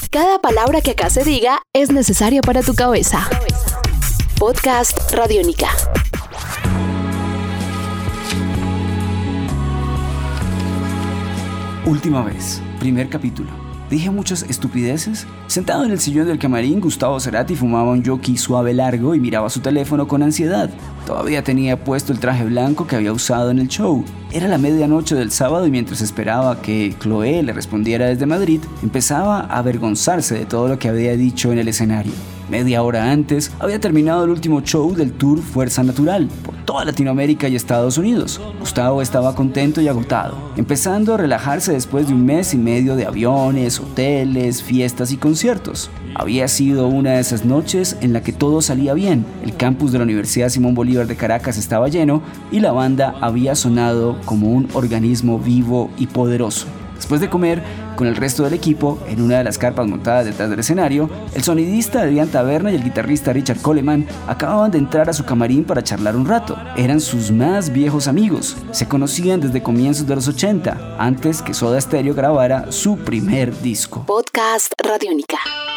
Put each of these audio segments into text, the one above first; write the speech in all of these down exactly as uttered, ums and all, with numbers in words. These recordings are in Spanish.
Cada palabra que acá se diga es necesaria para tu cabeza. Podcast Radiónica. Última vez, primer capítulo. ¿Dije muchas estupideces? Sentado en el sillón del camarín, Gustavo Cerati fumaba un jockey suave largo y miraba su teléfono con ansiedad. Todavía tenía puesto el traje blanco que había usado en el show. Era la medianoche del sábado y mientras esperaba que Chloé le respondiera desde Madrid, empezaba a avergonzarse de todo lo que había dicho en el escenario. Media hora antes, había terminado el último show del tour Fuerza Natural por toda Latinoamérica y Estados Unidos. Gustavo estaba contento y agotado, empezando a relajarse después de un mes y medio de aviones, hoteles, fiestas y conciertos. Había sido una de esas noches en la que todo salía bien. El campus de la Universidad Simón Bolívar de Caracas estaba lleno y la banda había sonado como un organismo vivo y poderoso. Después de comer con el resto del equipo, en una de las carpas montadas detrás del escenario, el sonidista Adrián Taberna y el guitarrista Richard Coleman acababan de entrar a su camarín para charlar un rato. Eran sus más viejos amigos. Se conocían desde comienzos de los ochenta, antes que Soda Stereo grabara su primer disco. Podcast Radiónica.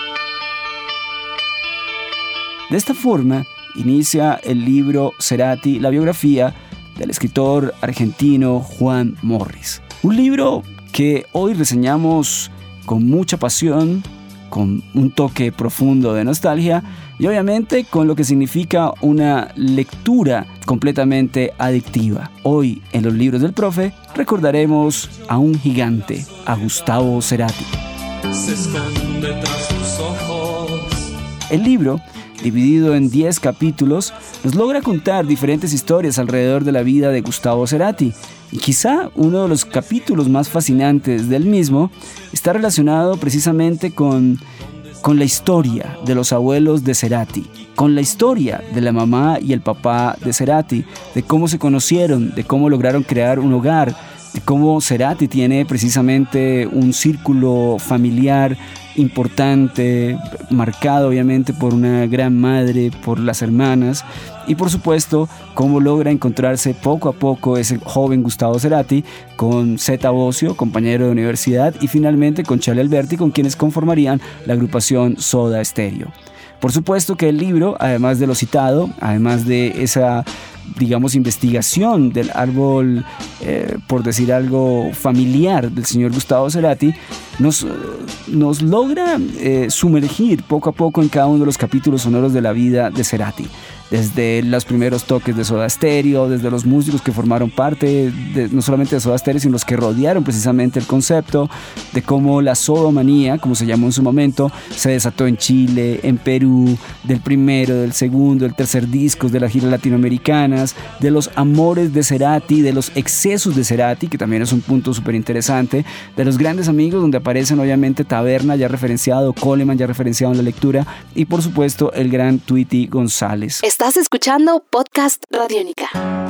De esta forma, inicia el libro Cerati, la biografía del escritor argentino Juan Morris. Un libro que hoy reseñamos con mucha pasión, con un toque profundo de nostalgia y obviamente con lo que significa una lectura completamente adictiva. Hoy en los libros del profe recordaremos a un gigante, a Gustavo Cerati. Se esconde tras tus ojos. El libro, dividido en diez capítulos, nos logra contar diferentes historias alrededor de la vida de Gustavo Cerati. Y quizá uno de los capítulos más fascinantes del mismo está relacionado precisamente con, con la historia de los abuelos de Cerati, con la historia de la mamá y el papá de Cerati, de cómo se conocieron, de cómo lograron crear un hogar, de cómo Cerati tiene precisamente un círculo familiar importante, marcado obviamente por una gran madre, por las hermanas y por supuesto cómo logra encontrarse poco a poco ese joven Gustavo Cerati con Zeta Bosio, compañero de universidad, y finalmente con Charlie Alberti, con quienes conformarían la agrupación Soda Stereo. Por supuesto que el libro, además de lo citado, además de esa, digamos, investigación del árbol, eh, por decir algo, familiar del señor Gustavo Cerati, nos, nos logra eh, sumergir poco a poco en cada uno de los capítulos sonoros de la vida de Cerati. Desde los primeros toques de Soda Stereo, desde los músicos que formaron parte, de, no solamente de Soda Stereo, sino los que rodearon precisamente el concepto, de cómo la sodomanía, como se llamó en su momento, se desató en Chile, en Perú, del primero, del segundo, del tercer discos de las giras latinoamericanas, de los amores de Cerati, de los excesos de Cerati, que también es un punto súper interesante, de los grandes amigos, donde aparecen obviamente Taberna, ya referenciado, Coleman, ya referenciado en la lectura, y por supuesto el gran Tweety González. Estás escuchando Podcast Radiónica.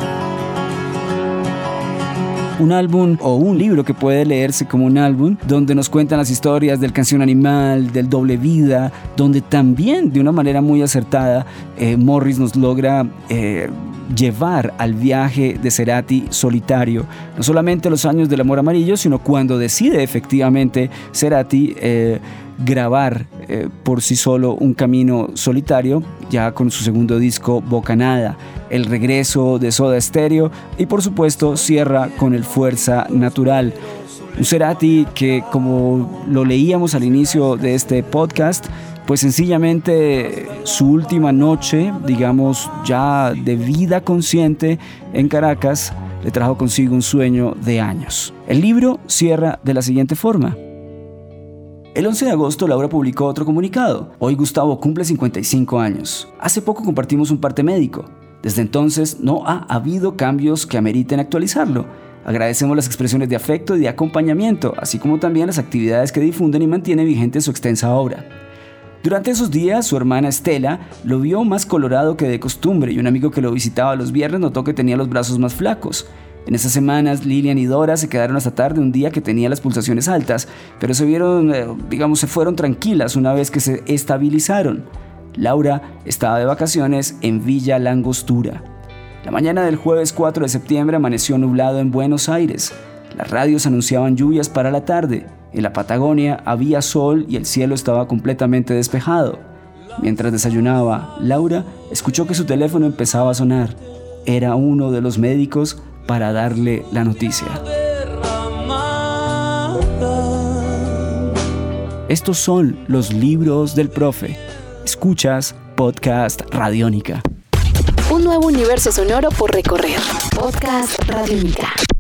Un álbum o un libro que puede leerse como un álbum, donde nos cuentan las historias del Canción Animal, del Doble Vida, donde también de una manera muy acertada eh, Morris nos logra eh, llevar al viaje de Cerati solitario, no solamente los años del amor amarillo, sino cuando decide efectivamente Cerati eh, grabar eh, por sí solo un camino solitario, ya con su segundo disco Bocanada, el regreso de Soda Stereo y por supuesto cierra con el Fuerza Natural. Un Cerati que, como lo leíamos al inicio de este podcast, pues sencillamente su última noche, digamos ya de vida consciente en Caracas, le trajo consigo un sueño de años. El libro cierra de la siguiente forma. El once de agosto Laura publicó otro comunicado. Hoy Gustavo cumple cincuenta y cinco años. Hace poco compartimos un parte médico. Desde entonces no ha habido cambios que ameriten actualizarlo. Agradecemos las expresiones de afecto y de acompañamiento, así como también las actividades que difunden y mantienen vigente su extensa obra. Durante esos días, su hermana Estela lo vio más colorado que de costumbre y un amigo que lo visitaba los viernes notó que tenía los brazos más flacos. En esas semanas, Lilian y Dora se quedaron hasta tarde un día que tenía las pulsaciones altas, pero se vieron, eh, digamos, se fueron tranquilas una vez que se estabilizaron. Laura estaba de vacaciones en Villa Langostura. La mañana del jueves cuatro de septiembre amaneció nublado en Buenos Aires. Las radios anunciaban lluvias para la tarde. En la Patagonia había sol y el cielo estaba completamente despejado. Mientras desayunaba, Laura escuchó que su teléfono empezaba a sonar. Era uno de los médicos para darle la noticia. Estos son los libros del profe. Escuchas Podcast Radiónica. Un nuevo universo sonoro por recorrer. Podcast Radiónica.